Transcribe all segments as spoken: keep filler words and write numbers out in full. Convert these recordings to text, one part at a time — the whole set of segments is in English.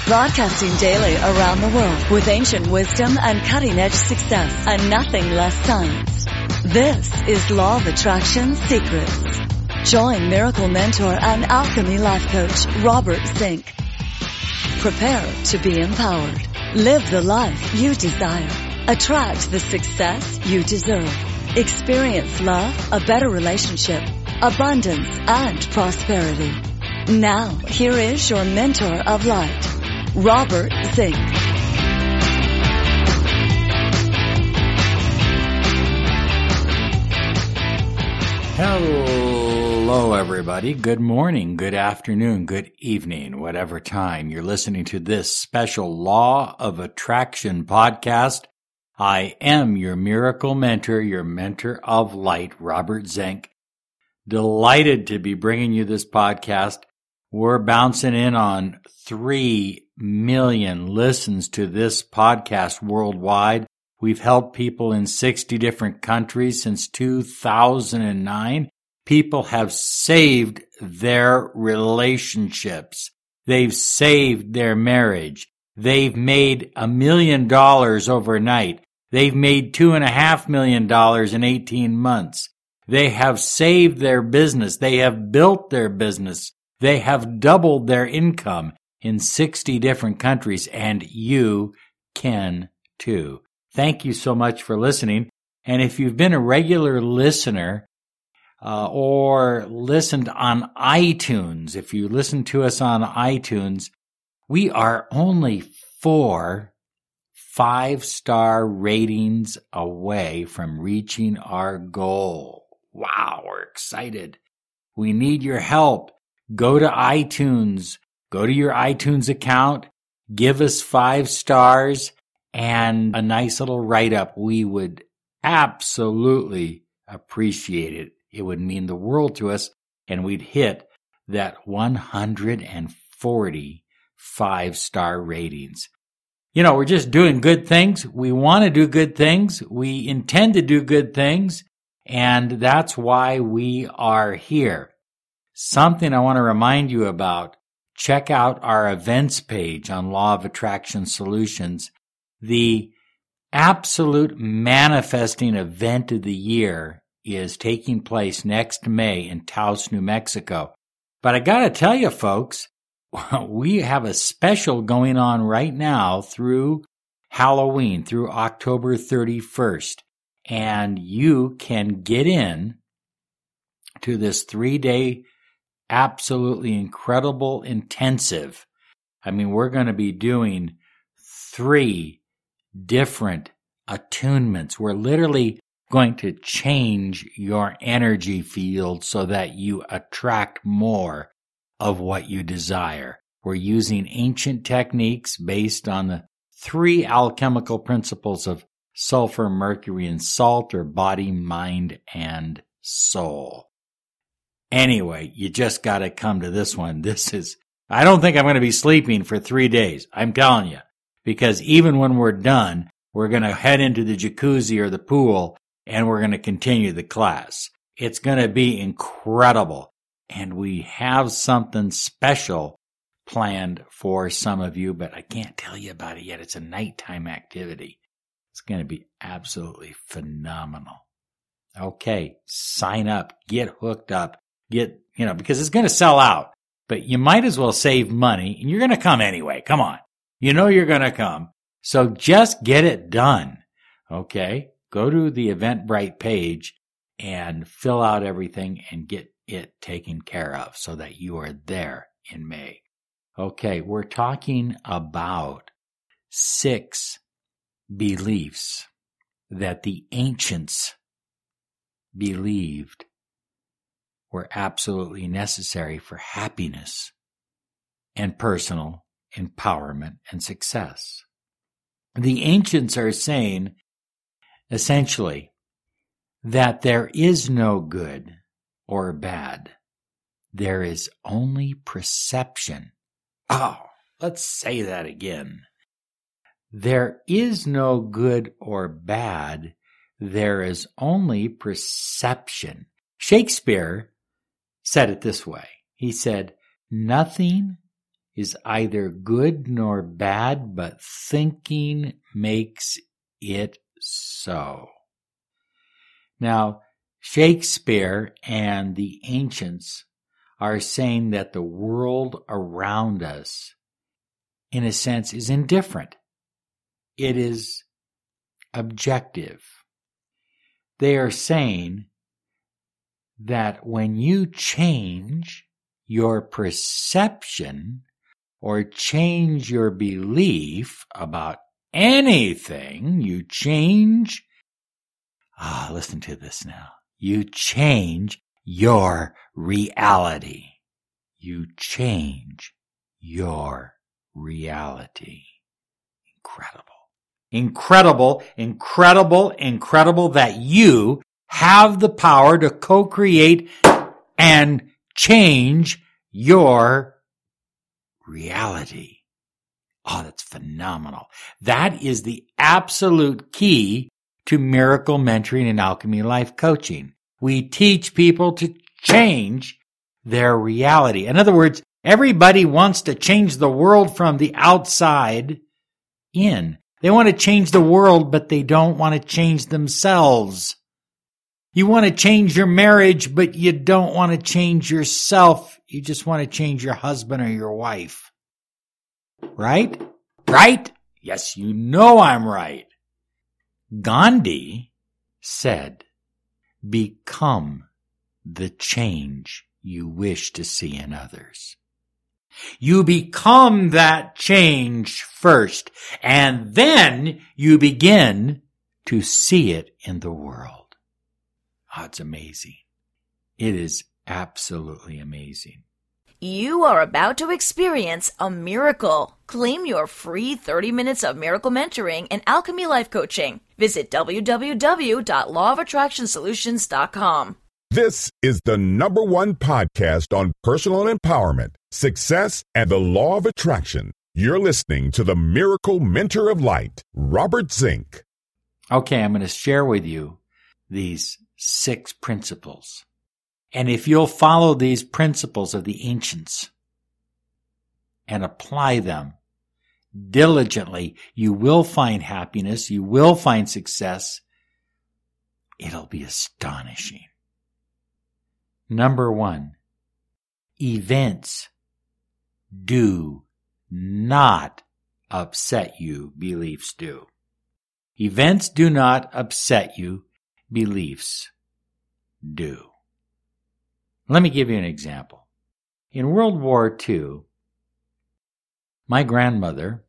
Broadcasting daily around the world with ancient wisdom and cutting-edge success and nothing less science. This is Law of Attraction Secrets. Join miracle mentor and alchemy life coach Robert Zink. Prepare to be empowered. Live the life you desire. Attract the success you deserve. Experience love, a better relationship, abundance, and prosperity. Now, here is your mentor of light, Robert Zink. Hello, everybody. Good morning, good afternoon, good evening, whatever time you're listening to this special Law of Attraction podcast. I am your miracle mentor, your mentor of light, Robert Zink. Delighted to be bringing you this podcast. We're bouncing in on three million listens to this podcast worldwide. We've helped people in sixty different countries since two thousand nine. People have saved their relationships. They've saved their marriage. They've made a million dollars overnight. They've made two and a half million dollars in eighteen months. They have saved their business. They have built their business. They have doubled their income in sixty different countries, and you can too. Thank you so much for listening. And if you've been a regular listener uh, or listened on iTunes, if you listen to us on iTunes, we are only four five-star ratings away from reaching our goal. Wow, we're excited. We need your help. Go to iTunes, go to your iTunes account, give us five stars and a nice little write-up. We would absolutely appreciate it. It would mean the world to us, and we'd hit that one hundred forty five-star ratings. You know, we're just doing good things. We want to do good things. We intend to do good things, and that's why we are here. Something I want to remind you about, check out our events page on Law of Attraction Solutions. The absolute manifesting event of the year is taking place next May in Taos, New Mexico. But I got to tell you, folks, we have a special going on right now through Halloween, through October thirty-first. And you can get in to this three-day absolutely incredible intensive. I mean, we're going to be doing three different attunements. We're literally going to change your energy field so that you attract more of what you desire. We're using ancient techniques based on the three alchemical principles of sulfur, mercury, and salt, or body, mind, and soul. Anyway, you just got to come to this one. This is, I don't think I'm going to be sleeping for three days. I'm telling you, because even when we're done, we're going to head into the jacuzzi or the pool and we're going to continue the class. It's going to be incredible. And we have something special planned for some of you, but I can't tell you about it yet. It's a nighttime activity. It's going to be absolutely phenomenal. Okay, sign up, get hooked up. Get, you know, because it's going to sell out, but you might as well save money and you're going to come anyway. Come on. You know you're going to come. So just get it done. Okay. Go to the Eventbrite page and fill out everything and get it taken care of so that you are there in May. Okay. We're talking about six beliefs that the ancients believed were absolutely necessary for happiness and personal empowerment and success. The ancients are saying, essentially, that there is no good or bad. There is only perception. Oh, let's say that again. There is no good or bad. There is only perception. Shakespeare said it this way. He said, nothing is either good nor bad, but thinking makes it so. Now, Shakespeare and the ancients are saying that the world around us, in a sense, is indifferent. It is objective. They are saying that when you change your perception or change your belief about anything, you change, ah, listen to this now, you change your reality. You change your reality. Incredible. Incredible, incredible, incredible that you have the power to co-create and change your reality. Oh, that's phenomenal. That is the absolute key to miracle mentoring and alchemy life coaching. We teach people to change their reality. In other words, everybody wants to change the world from the outside in. They want to change the world, but they don't want to change themselves. You want to change your marriage, but you don't want to change yourself. You just want to change your husband or your wife. Right? Right? Yes, you know I'm right. Gandhi said, become the change you wish to see in others. You become that change first, and then you begin to see it in the world. Oh, it's amazing. It is absolutely amazing. You are about to experience a miracle. Claim your free thirty minutes of miracle mentoring and alchemy life coaching. Visit w w w dot law of attraction solutions dot com. This is the number one podcast on personal empowerment, success, and the law of attraction. You're listening to the Miracle Mentor of Light, Robert Zink. Okay, I'm going to share with you these six principles. And if you'll follow these principles of the ancients and apply them diligently, you will find happiness, you will find success. It'll be astonishing. Number one, events do not upset you, beliefs do. Events do not upset you, beliefs do. Let me give you an example. In World War Two, my grandmother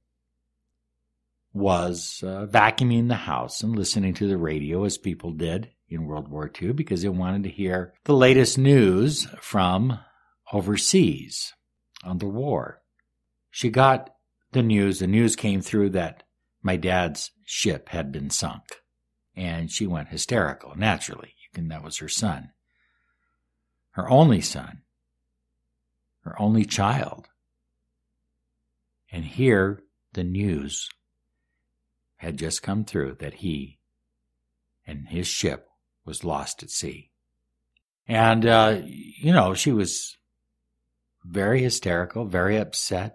was uh, vacuuming the house and listening to the radio as people did in World War Two because they wanted to hear the latest news from overseas on the war. She got the news. The news came through that my dad's ship had been sunk, and she went hysterical, naturally. You can, that was her son. Her only son, her only child. And here the news had just come through that he and his ship was lost at sea. And, uh, you know, she was very hysterical, very upset,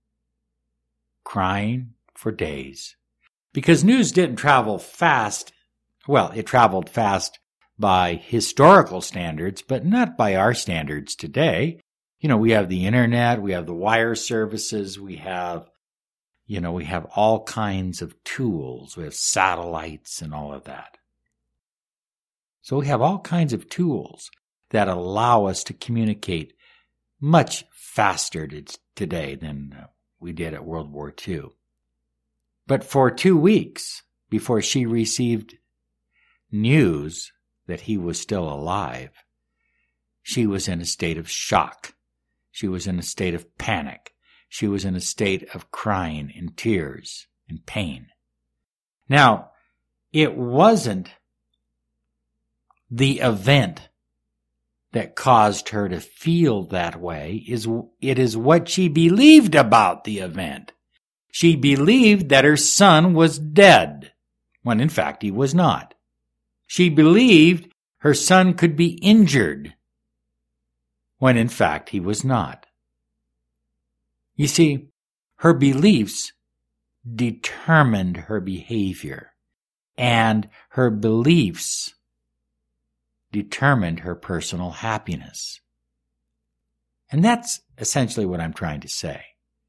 crying for days. Because news didn't travel fast. Well, it traveled fast by historical standards, but not by our standards today. You know, we have the internet, we have the wire services, we have, you know, we have all kinds of tools. We have satellites and all of that. So we have all kinds of tools that allow us to communicate much faster today than we did at World War Two. But for two weeks before she received news that he was still alive, she was in a state of shock. She was in a state of panic. She was in a state of crying and tears and pain. Now, it wasn't the event that caused her to feel that way. It is what she believed about the event. She believed that her son was dead, when in fact he was not. She believed her son could be injured, when in fact he was not. You see, her beliefs determined her behavior, and her beliefs determined her personal happiness. And that's essentially what I'm trying to say.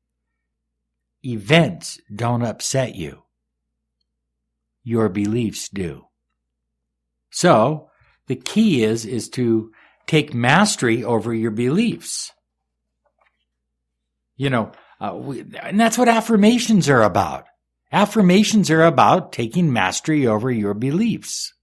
Events don't upset you. Your beliefs do. So, the key is, is to take mastery over your beliefs. You know, uh, we, and that's what affirmations are about. Affirmations are about taking mastery over your beliefs.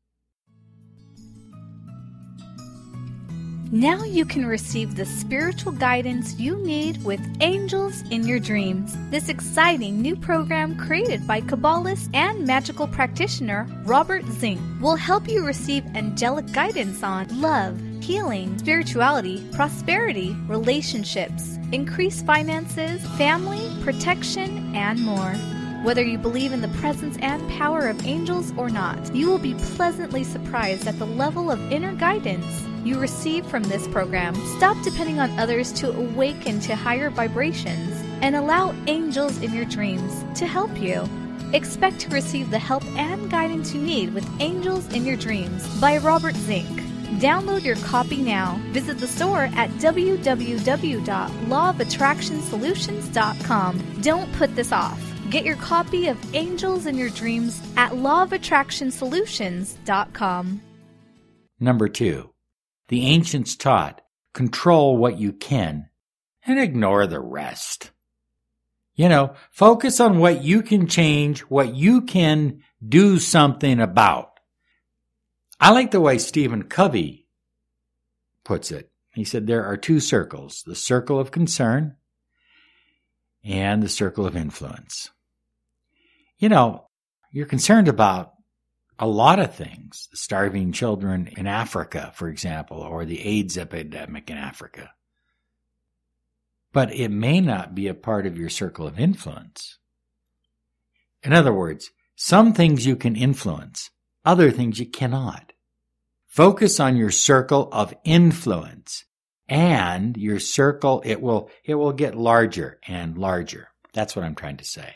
Now you can receive the spiritual guidance you need with Angels in Your Dreams. This exciting new program created by Kabbalist and magical practitioner Robert Zink will help you receive angelic guidance on love, healing, spirituality, prosperity, relationships, increased finances, family, protection, and more. Whether you believe in the presence and power of angels or not, you will be pleasantly surprised at the level of inner guidance you receive from this program. Stop depending on others to awaken to higher vibrations and allow angels in your dreams to help you. Expect to receive the help and guidance you need with Angels in Your Dreams by Robert Zink. Download your copy now. Visit the store at w w w dot law of attraction solutions dot com. Don't put this off. Get your copy of Angels in Your Dreams at law of attraction solutions dot com. Number two, the ancients taught, control what you can and ignore the rest. You know, focus on what you can change, what you can do something about. I like the way Stephen Covey puts it. He said there are two circles, the circle of concern and the circle of influence. You know, you're concerned about a lot of things, the starving children in Africa, for example, or the AIDS epidemic in Africa. But it may not be a part of your circle of influence. In other words, some things you can influence, other things you cannot. Focus on your circle of influence, and your circle, it will, it will get larger and larger. That's what I'm trying to say.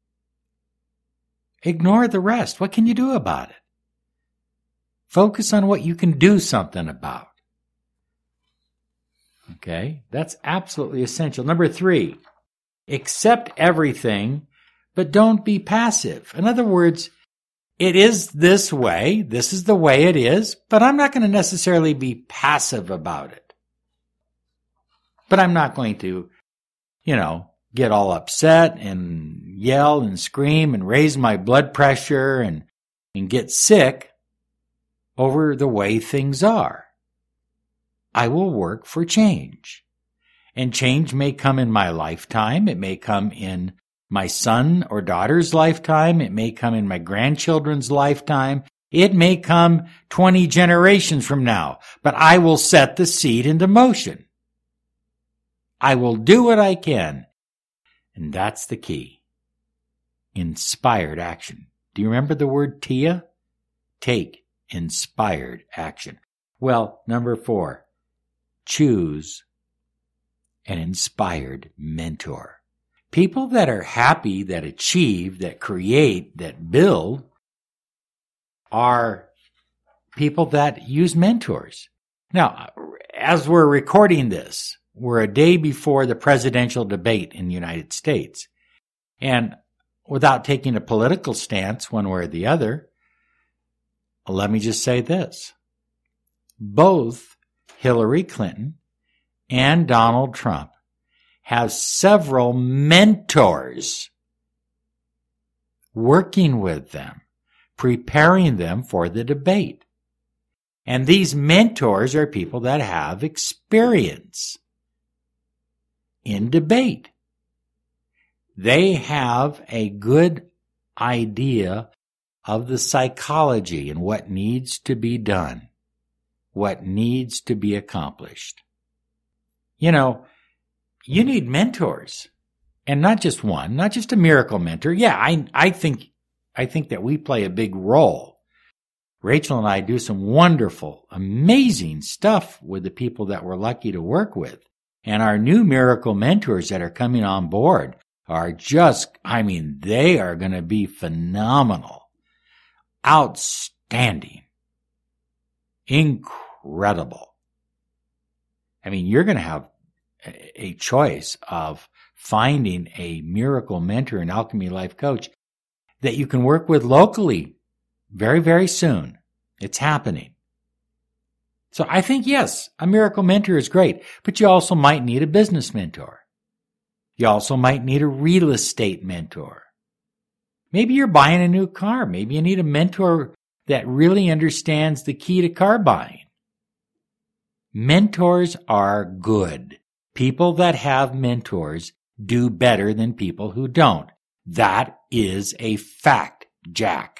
Ignore the rest. What can you do about it? Focus on what you can do something about. Okay, that's absolutely essential. Number three, accept everything, but don't be passive. In other words, it is this way, this is the way it is, but I'm not going to necessarily be passive about it. But I'm not going to, you know, get all upset and yell and scream and raise my blood pressure and, and get sick over the way things are. I will work for change. And change may come in my lifetime. It may come in my son or daughter's lifetime. It may come in my grandchildren's lifetime. It may come twenty generations from now. But I will set the seed into motion. I will do what I can. And that's the key. Inspired action. Do you remember the word T I A? Take inspired action. Well, number four. Choose an inspired mentor. People that are happy, that achieve, that create, that build are people that use mentors. Now, as we're recording this, we're a day before the presidential debate in the United States. And without taking a political stance one way or the other, let me just say this. Both Hillary Clinton and Donald Trump have several mentors working with them, preparing them for the debate. And these mentors are people that have experience in debate. They have a good idea of the psychology and what needs to be done, what needs to be accomplished. You know, you need mentors, and not just one, not just a miracle mentor. Yeah, I I think I think that we play a big role. Rachel and I do some wonderful, amazing stuff with the people that we're lucky to work with. And our new miracle mentors that are coming on board are just, I mean, they are going to be phenomenal, outstanding, incredible. I mean, you're going to have a choice of finding a miracle mentor and alchemy life coach that you can work with locally very, very soon. It's happening. So I think, yes, a miracle mentor is great, but you also might need a business mentor. You also might need a real estate mentor. Maybe you're buying a new car. Maybe you need a mentor that really understands the key to car buying. Mentors are good. People that have mentors do better than people who don't. That is a fact, Jack.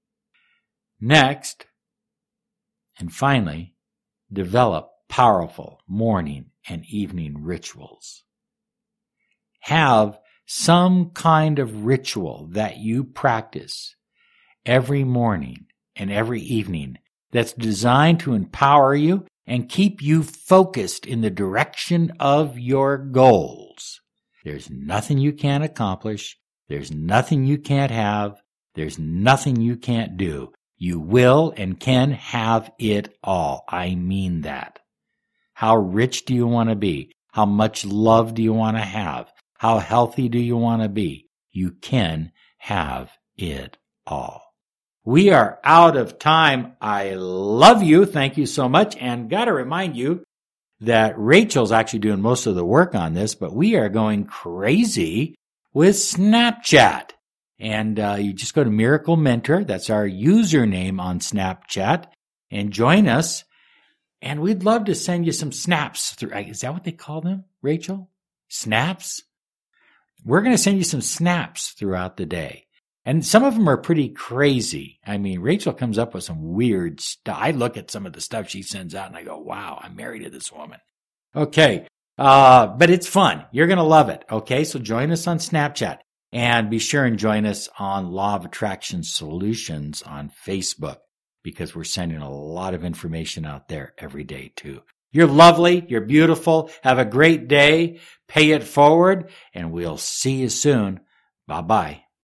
Next, and finally, develop powerful morning and evening rituals. Have some kind of ritual that you practice every morning and every evening that's designed to empower you and keep you focused in the direction of your goals. There's nothing you can't accomplish. There's nothing you can't have. There's nothing you can't do. You will and can have it all. I mean that. How rich do you want to be? How much love do you want to have? How healthy do you want to be? You can have it all. We are out of time. I love you. Thank you so much. And got to remind you that Rachel's actually doing most of the work on this, but we are going crazy with Snapchat. And uh, you just go to Miracle Mentor. That's our username on Snapchat. And join us. And we'd love to send you some snaps. Through. Is that what they call them, Rachel? Snaps? We're going to send you some snaps throughout the day. And some of them are pretty crazy. I mean, Rachel comes up with some weird stuff. I look at some of the stuff she sends out and I go, wow, I'm married to this woman. Okay. Uh, but it's fun. You're going to love it. Okay. So join us on Snapchat. And be sure and join us on Law of Attraction Solutions on Facebook, because we're sending a lot of information out there every day too. You're lovely. You're beautiful. Have a great day. Pay it forward, and we'll see you soon. Bye-bye.